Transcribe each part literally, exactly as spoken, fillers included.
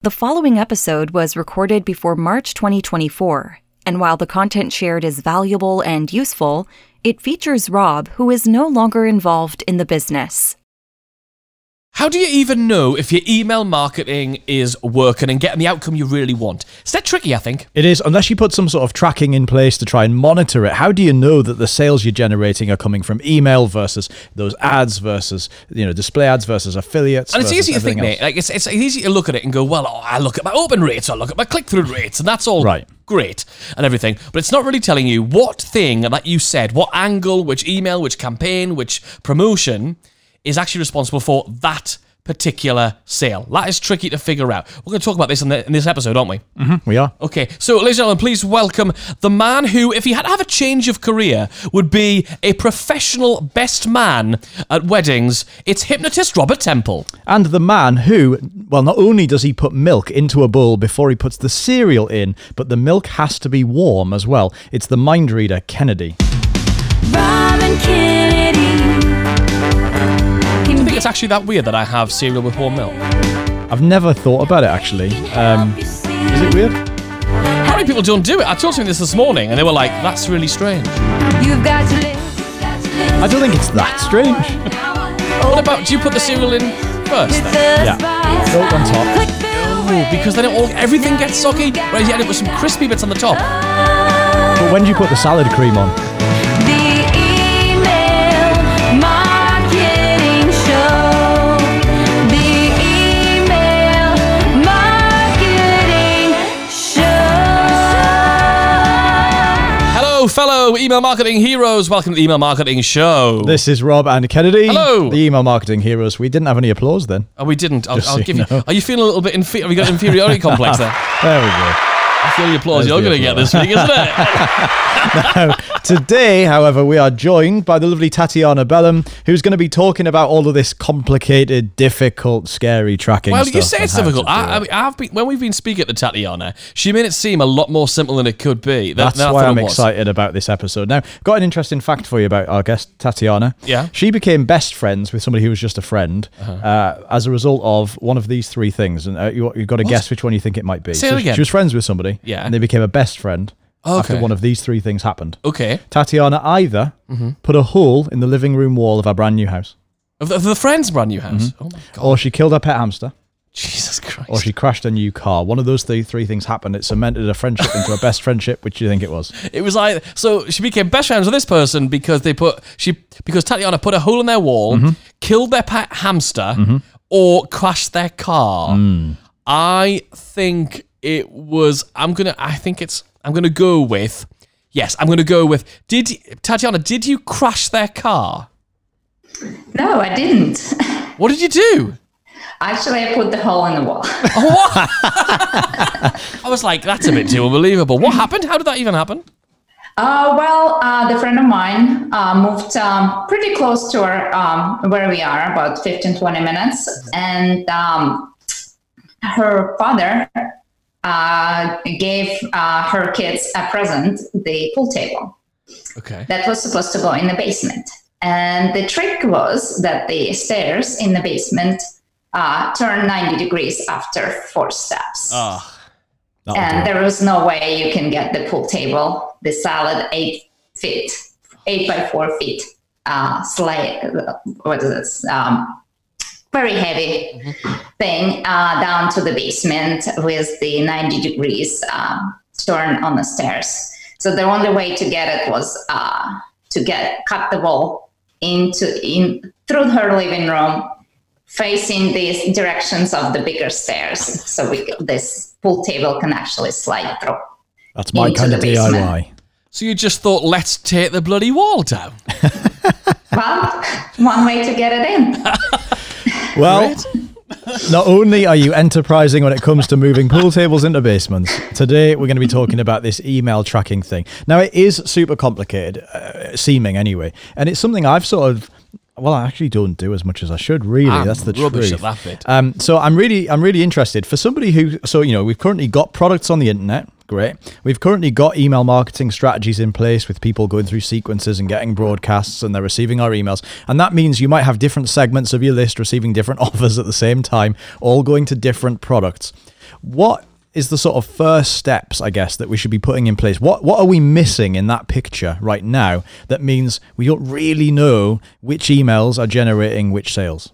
The following episode was recorded before March twenty twenty-four, and while the content shared is valuable and useful, it features Rob, who is no longer involved in the business. How do you even know if your email marketing is working and getting the outcome you really want? It's that tricky, I think. It is, unless you put some sort of tracking in place to try and monitor it. How do you know that the sales you're generating are coming from email versus those ads versus, you know, display ads versus affiliates? And it's easy to think, else? Nate. Like it's it's easy to look at it and go, well, oh, I look at my open rates, I look at my click-through rates, and that's all right. Great and everything. But it's not really telling you what thing that you said, what angle, which email, which campaign, which promotion is actually responsible for that particular sale. That is tricky to figure out. We're going to talk about this in, the, in this episode, aren't we? Mm-hmm, we are. Okay, so ladies and gentlemen, please welcome the man who, if he had to have a change of career, would be a professional best man at weddings. It's hypnotist Robert Temple. And the man who, well, not only does he put milk into a bowl before he puts the cereal in, but the milk has to be warm as well. It's the mind reader, Kennedy. Robin Kennedy. Do you think it's actually that weird that I have cereal with warm milk? I've never thought about it, actually. Um, is it weird? How many people don't do it? I told somebody this this morning, and they were like, that's really strange. You've got to live. I don't think it's that strange. What about, do you put the cereal in first then? Yeah. Milk on top. Oh, because then it all, everything gets soggy, whereas you end up with some crispy bits on the top. But when do you put the salad cream on? The email marketing show. The email marketing show. Hello, fellow email marketing heroes. Welcome to the Email Marketing Show. This is Rob and Kennedy. Hello. The email marketing heroes. We didn't have any applause then. Oh, we didn't. I'll, Just I'll so give you you. know. Are you feeling a little bit inferior? Have you got an inferiority complex there? There we go. I feel the applause There's you're the going to get applause. this week, isn't it? Now, today, however, we are joined by the lovely Tatiana Bellum, who's going to be talking about all of this complicated, difficult, scary tracking Well, stuff. you say and it's how to difficult. do I, I it. mean, I've been when we've been speaking to Tatiana, she made it seem a lot more simple than it could be. Than, That's than I why thought I'm it was. excited about this episode. Now, got an interesting fact for you about our guest, Tatiana. Yeah. She became best friends with somebody who was just a friend uh-huh. uh, as a result of one of these three things. And uh, you, you've got to guess which one you think it might be. Say so it again. She was friends with somebody, Yeah. and they became a best friend Okay. after one of these three things happened. Okay. Tatiana either Mm-hmm. put a hole in the living room wall of our brand new house, Of the, of the friend's brand new house. Mm-hmm. Oh my god. or she killed her pet hamster, Jesus Christ. or she crashed a new car. One of those three, three things happened. It cemented a friendship into a best friendship. Which do you think it was? It was like, so she became best friends with this person because they put she because Tatiana put a hole in their wall, Mm-hmm. killed their pet hamster, or crashed their car. Mm. I think it was. I'm gonna. I think it's. I'm gonna go with. Yes, I'm gonna go with. Did Tatiana? Did you crash their car? No, I didn't. What did you do? Actually, I put the hole in the wall. What? I was like, that's a bit too unbelievable. What happened? How did that even happen? Uh, well, uh, the friend of mine uh, moved um, pretty close to our, um, where we are, about fifteen, twenty minutes. And um, her father uh, gave uh, her kids a present, the pool table. Okay. That was supposed to go in the basement. And the trick was that the stairs in the basement uh, turn ninety degrees after four steps. Oh. And there was no way you can get the pool table, the solid eight feet, eight by four feet, uh, slide, what is this? Um, very heavy mm-hmm. thing uh, down to the basement with the ninety degrees um, turn on the stairs. So the only way to get it was uh, to get cut the wall into in through her living room, facing these directions of the bigger stairs, so we this pool table can actually slide through. That's my into kind the of D I Y. basement. So you just thought, let's take the bloody wall down? Well, one way to get it in. Well, not only are you enterprising when it comes to moving pool tables into basements, today we're going to be talking about this email tracking thing. Now, it is super complicated, uh, seeming anyway, and it's something I've sort of Well, I actually don't do as much as I should, really. I'm That's the rubbish truth. at that bit. Um, so I'm really, I'm really interested for somebody who, so you know, we've currently got products on the internet, Great. We've currently got email marketing strategies in place with people going through sequences and getting broadcasts, and they're receiving our emails. And that means you might have different segments of your list receiving different offers at the same time, all going to different products. What is the sort of first steps, I guess, that we should be putting in place? What what are we missing in that picture right now that means we don't really know which emails are generating which sales?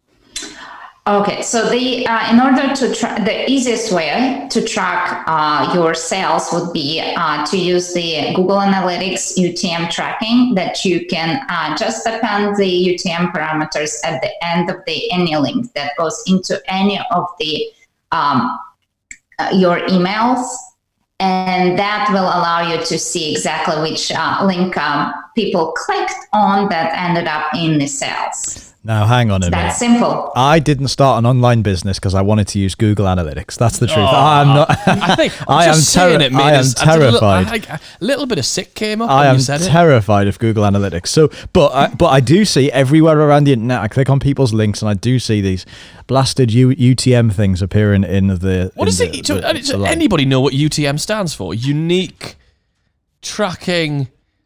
Okay, so the uh, in order to tra- the easiest way to track uh, your sales would be uh, to use the Google Analytics U T M tracking that you can uh, just append the U T M parameters at the end of the any link that goes into any of the um, uh, your emails, and that will allow you to see exactly which uh, link um, people clicked on that ended up in the sales. Now, hang on a minute. That's simple. I didn't start an online business because I wanted to use Google Analytics. That's the truth. Oh, I'm not. I think I'm I am just saying terri- it, mate. I am It's- I did a little- terrified. I- I- A little bit of sick came up I when am you said it. terrified of Google Analytics. So, but I, but I do see everywhere around the internet. I click on people's links and I do see these blasted U, UTM things appearing in the. What in does the, it? So, the- does the line. anybody know what U T M stands for? Unique tracking.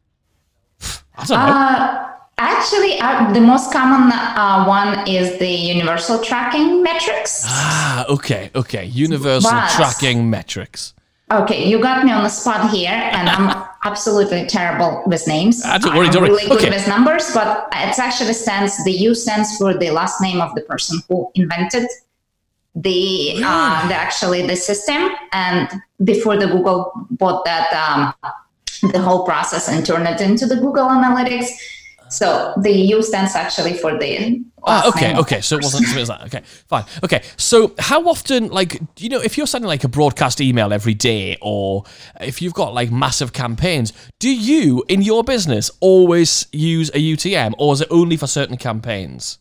I don't know. Uh, actually, uh, the most common uh, one is the universal tracking metrics. ah, okay, okay. Universal But- tracking metrics. Okay, you got me on the spot here, and I'm absolutely terrible with names. Ah, don't worry, I'm don't worry. really good Okay. with numbers, but it actually stands, the U stands for the last name of the person who invented the, uh, the actually the system, and before the Google bought that, um, the whole process and turned it into the Google Analytics. So the U stands actually for the Ah, last okay, name of okay. the So it person. wasn't something like that. Okay, fine. Okay, so how often, like, you know, if you're sending like a broadcast email every day, or if you've got like massive campaigns, do you in your business always use a U T M, or is it only for certain campaigns?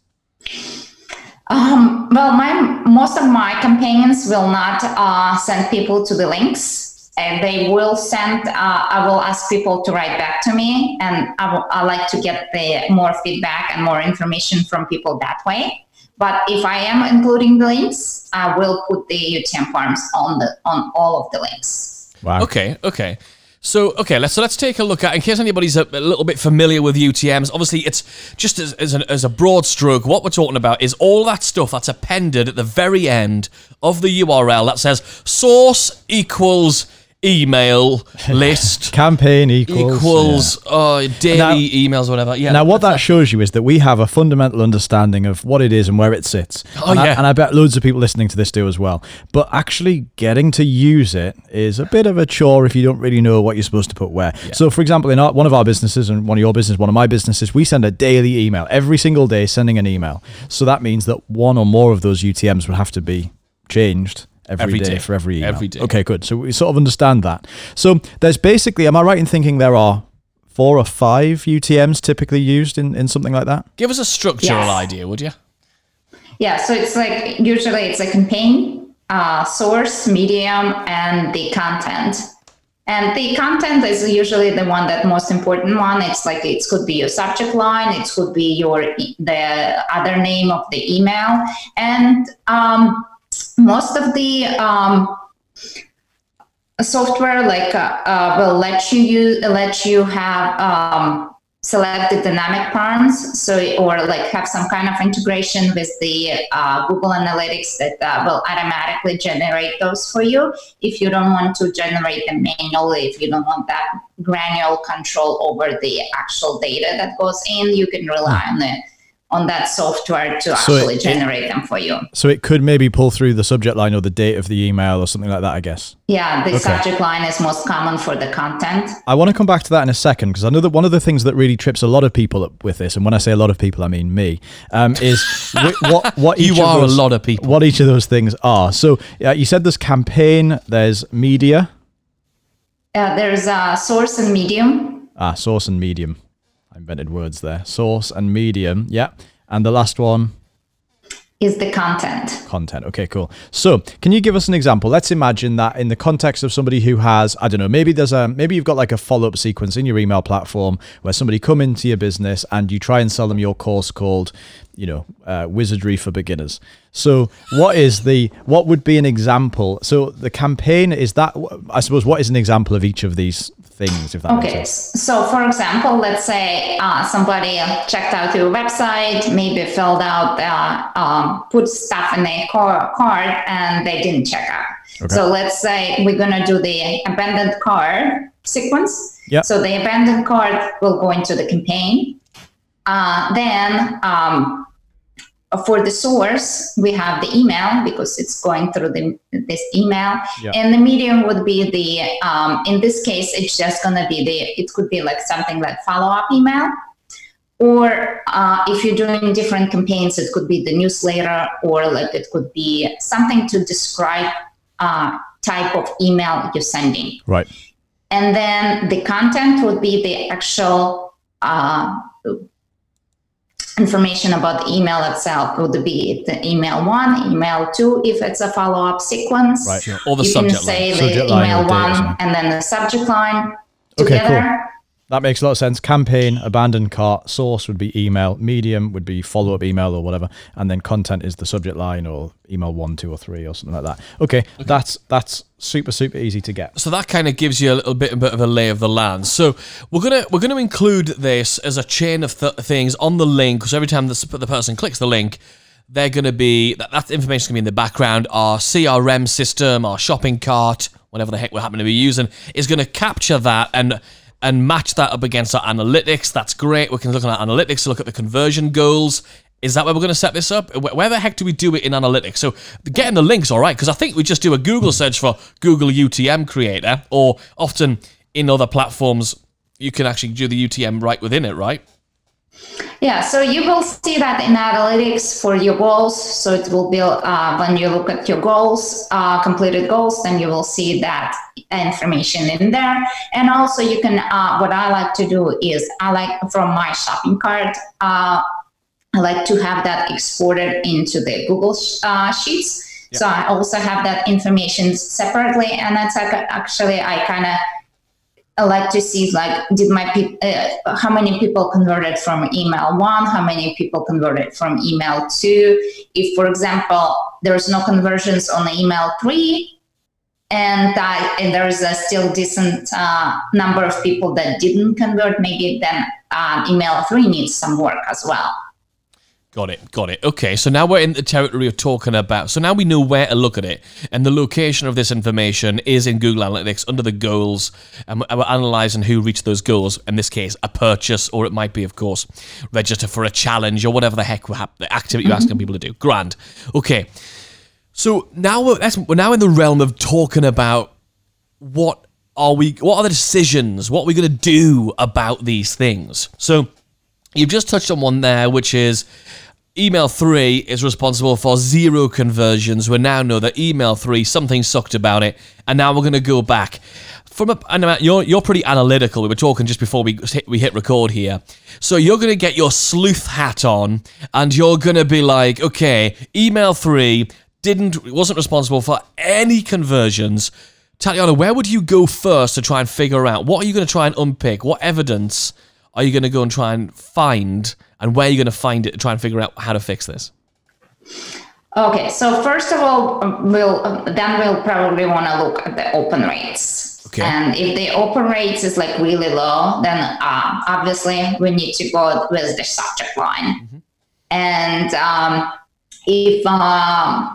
Um, well, my most of my campaigns will not uh, send people to the links. And they will send. Uh, I will ask people to write back to me, and I, will, I like to get the more feedback and more information from people that way. But if I am including the links, I will put the U T M forms on the on all of the links. Wow. Okay, okay. So, okay, let's so let's take a look at, in case anybody's a, a little bit familiar with U T Ms, obviously it's just as, as, an, as a broad stroke, what we're talking about is all that stuff that's appended at the very end of the U R L that says source equals email list Campaign equals. equals uh, daily Now- emails, whatever. Yeah. Now, what that shows you is that we have a fundamental understanding of what it is and where it sits. Oh, and, I, yeah. and I bet loads of people listening to this do as well. But actually getting to use it is a bit of a chore if you don't really know what you're supposed to put where. So, for example, in our, one of our businesses, and one of your business, one of my businesses, we send a daily email. Every single day, sending an email. So that means that one or more of those U T Ms will have to be changed every, Every day, day. for every email. Every day. Okay, good. So we sort of understand that. So there's basically, am I right in thinking there are four or five U T Ms typically used in, in something like that? Give us a structural Yes. idea, would you? Yeah, so it's like usually it's a campaign, uh, source, medium, and the content. And the content is usually the one that most important one. It's like it could be your subject line, it could be your e- the other name of the email, and um, most of the um, software like uh, uh, will let you use, let you have um, selected dynamic params, so or like have some kind of integration with the uh, Google Analytics that uh, will automatically generate those for you. If you don't want to generate them manually, if you don't want that granular control over the actual data that goes in, you can rely on the on that software to So it- actually it- generate them for you. So it could maybe pull through the subject line or the date of the email or something like that, I guess. Yeah, the Okay. subject line is most common for the content. I want to come back to that in a second because I know that one of the things that really trips a lot of people up with this, and when I say a lot of people, I mean me, um, is wh- what what You each of are a those- lot of people. What each of those things are. So uh, you said there's campaign, there's media, Uh, there's a source and medium. ah, source and medium. I invented words there. Source and medium, yeah. And the last one, is the content. Content. Okay, cool. So can you give us an example? Let's imagine that in the context of somebody who has, I don't know, maybe there's a, maybe you've got like a follow-up sequence in your email platform where somebody come into your business and you try and sell them your course called, you know, uh, Wizardry for Beginners. So what is the, what would be an example? So the campaign is that, I suppose, what is an example of each of these things, if that Okay, makes sense? so for example, let's say uh, somebody checked out your website, maybe filled out, uh, um, put stuff in their car- cart, and they didn't check out. Okay. So let's say we're going to do the abandoned cart sequence. Yep. So the abandoned cart will go into the campaign. Uh, then um, for the source, we have the email because it's going through the, this email. Yeah. And the medium would be the, um, in this case, it's just going to be the, it could be like something like follow-up email. Or uh, if you're doing different campaigns, it could be the newsletter, or like it could be something to describe uh, type of email you're sending. Right. And then the content would be the actual uh, information about the email itself. Would be the email one, email two, if it's a follow-up sequence. Right. Sure. Or the you subject can say line. the Subject line email or date or one something. and then the subject line Okay, cool. together. That makes a lot of sense. Campaign, abandoned cart, source would be email, medium would be follow-up email or whatever, and then content is the subject line or email one, two, or three or something like that. Okay, okay. that's that's super super easy to get. So that kind of gives you a little bit, a bit of a lay of the land. So we're gonna we're gonna include this as a chain of th- things on the link, because every time the, the person clicks the link, they're gonna be that, that information's gonna be in the background. Our C R M system, our shopping cart, whatever the heck we happen to be using, is gonna capture that and. and match that up against our analytics. That's great. We can look at our analytics to look at the conversion goals. Is that where we're going to set this up? Where the heck do we do it in analytics? So getting the links, all right, because I think we just do a Google search for Google U T M Creator, or often in other platforms, you can actually do the U T M right within it, right? Yeah, so you will see that in analytics for your goals. So it will be uh, when you look at your goals, uh, completed goals, then you will see that information in there. And also you can, uh, what I like to do is I like from my shopping cart, uh, I like to have that exported into the Google uh, Sheets. Yep. So I also have that information separately. And that's like actually, I kind of, I like to see like did my pe- uh, how many people converted from email one, how many people converted from email two. If, for example, there's no conversions on the email three, and, uh, and there is a still decent uh, number of people that didn't convert, maybe then uh, email three needs some work as well. Got it, got it. Okay, so now we're in the territory of talking about, so now we know where to look at it, and the location of this information is in Google Analytics under the goals, and we're analysing who reached those goals, in this case, a purchase, or it might be, of course, register for a challenge, or whatever the heck we're hap- the activity you're asking people to do. Grand. Okay, so now we're, that's, we're now in the realm of talking about what are we, what are the decisions, what are we going to do about these things. So you've just touched on one there, which is email three is responsible for zero conversions. We now know that email three, something sucked about it, and now we're going to go back. From a, and you're you're pretty analytical. We were talking just before we hit, we hit record here. So you're going to get your sleuth hat on, and you're going to be like, okay, email three didn't wasn't responsible for any conversions. Tatiana, where would you go first to try and figure out what are you going to try and unpick? What evidence are you going to go and try and find, and where are you going to find it to try and figure out how to fix this? Okay, so first of all, we'll then we'll probably want to look at the open rates. Okay. And if the open rates is like really low, then uh, obviously we need to go with the subject line. Mm-hmm. And um, if um,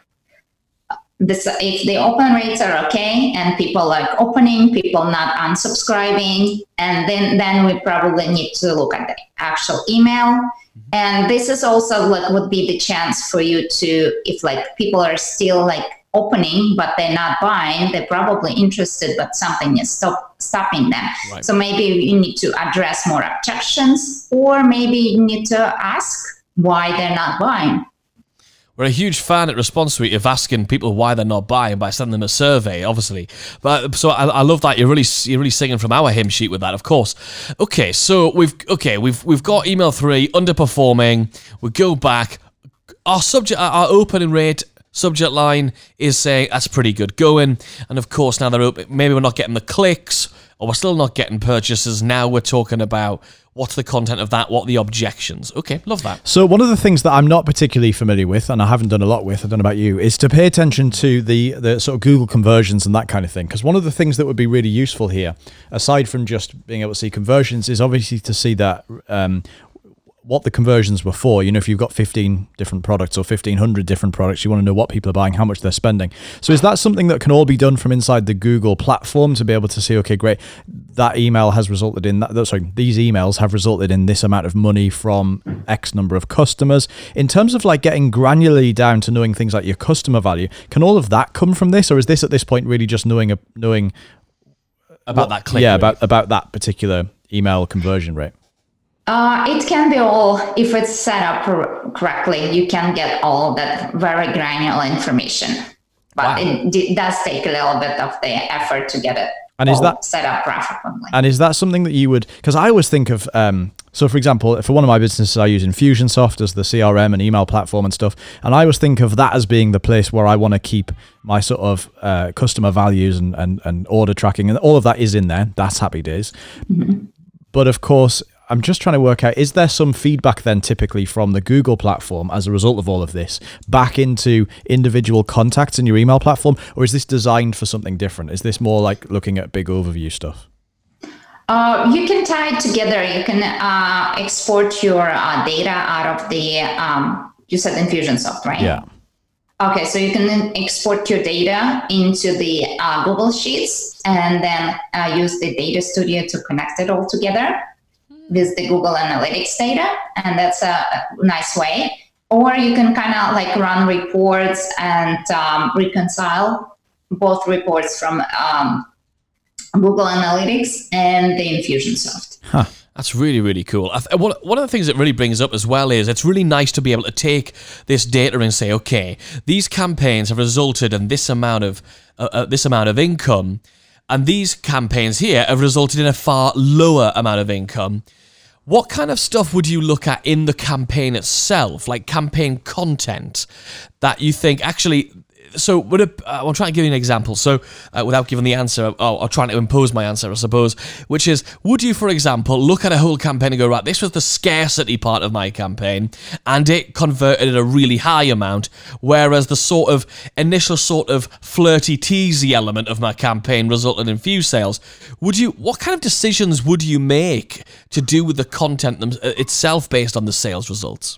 This, if the open rates are okay and people like opening, people not unsubscribing, and then then we probably need to look at the actual email. Mm-hmm. And this is also like would be the chance for you to, if like people are still like opening but they're not buying, they're probably interested but something is stop, stopping them. Right. So maybe you need to address more objections, or maybe you need to ask why they're not buying. We're a huge fan at Response Suite of asking people why they're not buying by sending them a survey, obviously. But so I, I love that you're really you're really singing from our hymn sheet with that, of course. Okay, so we've okay we've we've got email three underperforming. We go back. our subject, our opening rate subject line is saying that's pretty good going. And of course, now they're open, maybe we're not getting the clicks, or we're still not getting purchases. Now we're talking about what's the content of that, what are the objections. Okay, love that. So one of the things that I'm not particularly familiar with, and I haven't done a lot with, I don't know about you, is to pay attention to the, the sort of Google conversions and that kind of thing. Because one of the things that would be really useful here, aside from just being able to see conversions, is obviously to see that um, what the conversions were for. You know, if you've got fifteen different products or fifteen hundred different products, you want to know what people are buying, how much they're spending. So is that something that can all be done from inside the Google platform to be able to see, okay, great, that email has resulted in that, sorry, these emails have resulted in this amount of money from X number of customers. In terms of like getting granularly down to knowing things like your customer value, can all of that come from this? Or is this at this point really just knowing, a, knowing About what, that click Yeah, rate. about, about that particular email conversion rate? Uh, it can be all, if it's set up cor- correctly, you can get all that very granular information. But Wow. it d- does take a little bit of the effort to get it And is all that- set up properly. And is that something that you would, because I always think of, um, so for example, for one of my businesses, I use Infusionsoft as the C R M and email platform and stuff. And I always think of that as being the place where I want to keep my sort of uh, customer values and, and, and order tracking. And all of that is in there. That's happy days. Mm-hmm. But of course, I'm just trying to work out, is there some feedback then typically from the Google platform as a result of all of this back into individual contacts in your email platform? Or is this designed for something different? Is this more like looking at big overview stuff? Uh, you can tie it together. You can uh, export your uh, data out of the, um, you said Infusionsoft, right? Yeah. Okay, so you can then export your data into the uh, Google Sheets and then uh, use the Data Studio to connect it all together with the Google Analytics data. And that's a nice way. Or you can kind of like run reports and um, reconcile both reports from um, Google Analytics and the Infusionsoft. Huh. That's really, really cool. I th- one one of the things it really brings up as well is it's really nice to be able to take this data and say, okay, these campaigns have resulted in this amount of uh, uh, this amount of income, and these campaigns here have resulted in a far lower amount of income. What kind of stuff would you look at in the campaign itself, like campaign content, that you think actually? So, would it, uh, I'll try and give you an example. So, uh, without giving the answer, or, or trying to impose my answer, I suppose, which is, would you, for example, look at a whole campaign and go, right, this was the scarcity part of my campaign, and it converted at a really high amount, whereas the sort of initial sort of flirty, teasy element of my campaign resulted in few sales. Would you, what kind of decisions would you make to do with the content them, uh, itself based on the sales results?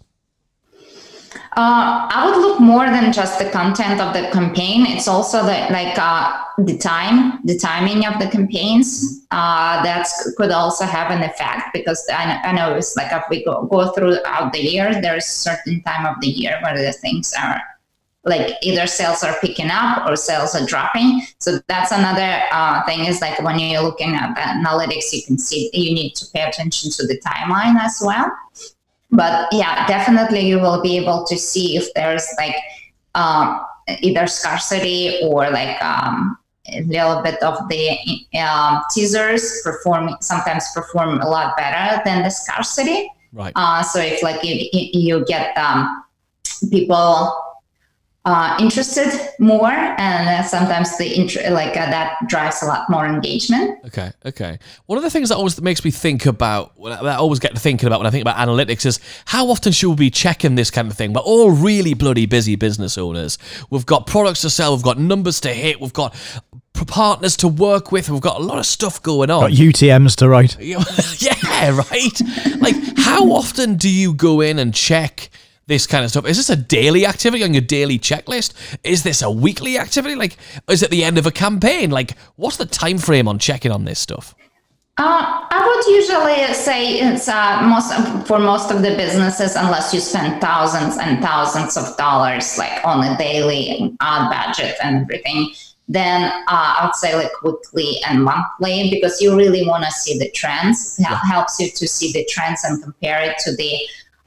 Uh, I would look more than just the content of the campaign. It's also the like uh, the time, the timing of the campaigns. Uh, that could also have an effect because I, I know it's like if we go, go throughout the year, there's a certain time of the year where the things are like either sales are picking up or sales are dropping. So that's another uh, thing is like when you're looking at the analytics, you can see you need to pay attention to the timeline as well. But yeah, definitely you will be able to see if there's like um, either scarcity or like um, a little bit of the um, teasers perform sometimes perform a lot better than the scarcity. Right. Uh, so if like you you get um, people uh, interested more, and uh, sometimes the int- like uh, that drives a lot more engagement. Okay, okay. One of the things that always makes me think about, that I always get to thinking about when I think about analytics is how often should we be checking this kind of thing? We're all really bloody busy business owners. We've got products to sell, we've got numbers to hit, we've got partners to work with, we've got a lot of stuff going on. Got U T Ms to write. Yeah, right? Like, how often do you go in and check this kind of stuff? Is this a daily activity on your daily checklist? Is this a weekly activity? Like, is it the end of a campaign? Like, what's the time frame on checking on this stuff? Uh, I would usually say it's uh, most for most of the businesses, unless you spend thousands and thousands of dollars like on a daily uh, budget and everything, then uh, I would say like weekly and monthly, because you really want to see the trends. It Yeah. helps you to see the trends and compare it to the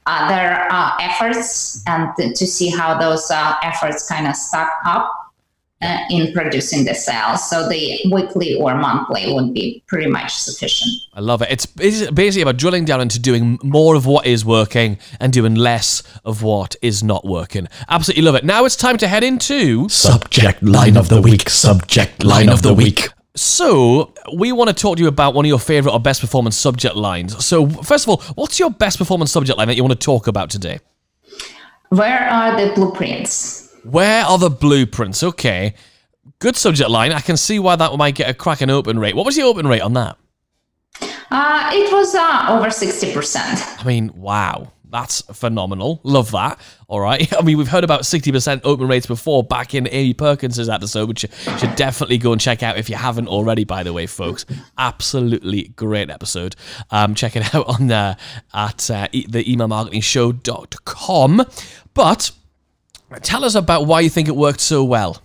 other uh, efforts and to, to see how those uh, efforts kind of stack up. uh, in producing the sales. So the weekly or monthly would be pretty much sufficient. I love it. It's it's basically about drilling down into doing more of what is working and doing less of what is not working. Absolutely love it. Now it's time to head into Subject line of the week. Subject line of the week. So, we want to talk to you about one of your favorite or best performance subject lines. So, first of all, what's your best performance subject line that you want to talk about today? Where are the blueprints? Where are the blueprints? Okay. Good subject line. I can see why that might get a cracking open rate. What was the open rate on that? Uh, it was uh, over sixty percent. I mean, wow. That's phenomenal. Love that. All right. I mean, we've heard about sixty percent open rates before back in Amy Perkins' episode, which you should definitely go and check out if you haven't already, by the way, folks. Absolutely great episode. Um, check it out on there at uh, e- the email marketing show dot com. But tell us about why you think it worked so well.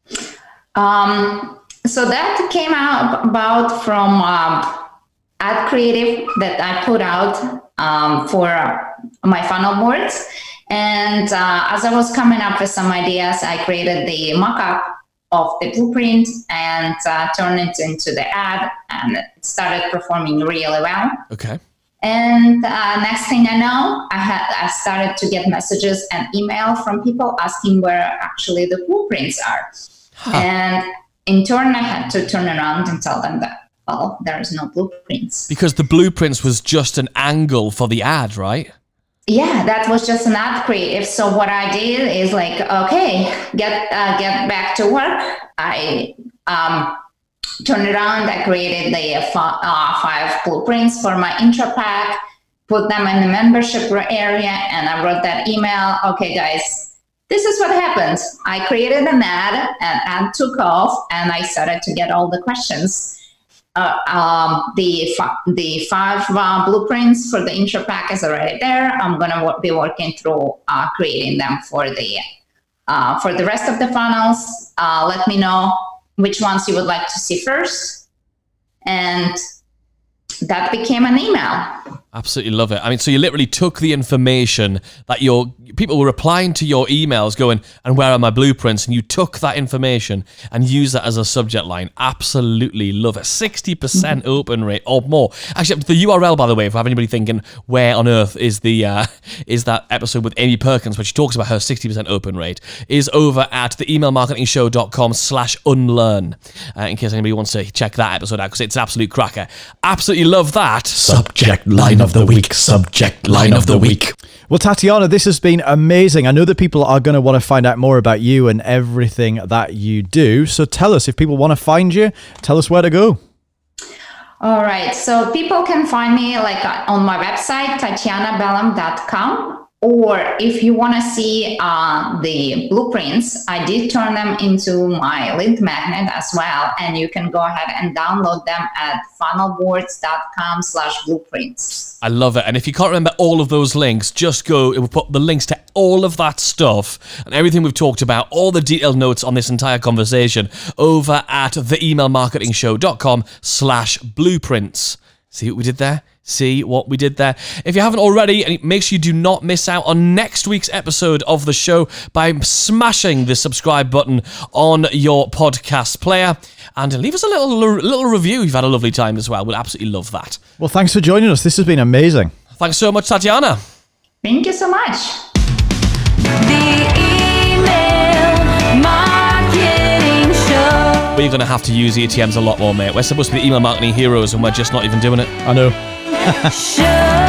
Um, so that came out about from um, ad creative that I put out um, for my funnel boards. And uh, as I was coming up with some ideas, I created the mock-up of the blueprint and uh, turned it into the ad, and it started performing really well. Okay. And uh, next thing I know, I had I started to get messages and email from people asking where actually the blueprints are. Huh. And in turn, I had to turn around and tell them that, well, there is no blueprints. Because the blueprints was just an angle for the ad, right? Yeah, that was just an ad creative. So what I did is like, okay, get uh, get back to work. I um, turned around. I created the uh, five blueprints for my intro pack, put them in the membership area, and I wrote that email. Okay, guys, this is what happened. I created an ad, and ad took off, and I started to get all the questions. Uh, um, the the five uh, blueprints for the intro pack is already there. I'm gonna w- be working through uh, creating them for the uh, for the rest of the funnels. Uh, let me know which ones you would like to see first, and that became an email. Absolutely love it. I mean, so you literally took the information that your people were replying to your emails going, and where are my blueprints? And you took that information and used that as a subject line. Absolutely love it. sixty percent open rate or more. Actually, the U R L, by the way, for anybody thinking where on earth is the uh, is that episode with Amy Perkins, where she talks about her sixty percent open rate, is over at the email marketing show dot com slash unlearn. Uh, in case anybody wants to check that episode out, because it's an absolute cracker. Absolutely love that. Subject line of the week. Subject line of the week. Well, Tatiana, this has been amazing. I know that people are going to want to find out more about you and everything that you do. So tell us, if people want to find you, tell us where to go. All right. So people can find me like on my website, tatiana bellam dot com. Or if you want to see uh, the blueprints, I did turn them into my lead magnet as well. And you can go ahead and download them at funnelboards dot com slash blueprints. I love it. And if you can't remember all of those links, just go, it will put the links to all of that stuff and everything we've talked about, all the detailed notes on this entire conversation over at the email marketing show dot com slash blueprints. See what we did there? See what we did there? If you haven't already, and make sure you do not miss out on next week's episode of the show by smashing the subscribe button on your podcast player, and leave us a little little review. You've had a lovely time as well. We'll absolutely love that. Well, thanks for joining us. This has been amazing. Thanks so much, Tatiana. Thank you so much. The email marketing show. We're going to have to use E T Ms a lot more, mate. We're supposed to be the email marketing heroes, and we're just not even doing it. I know. Show.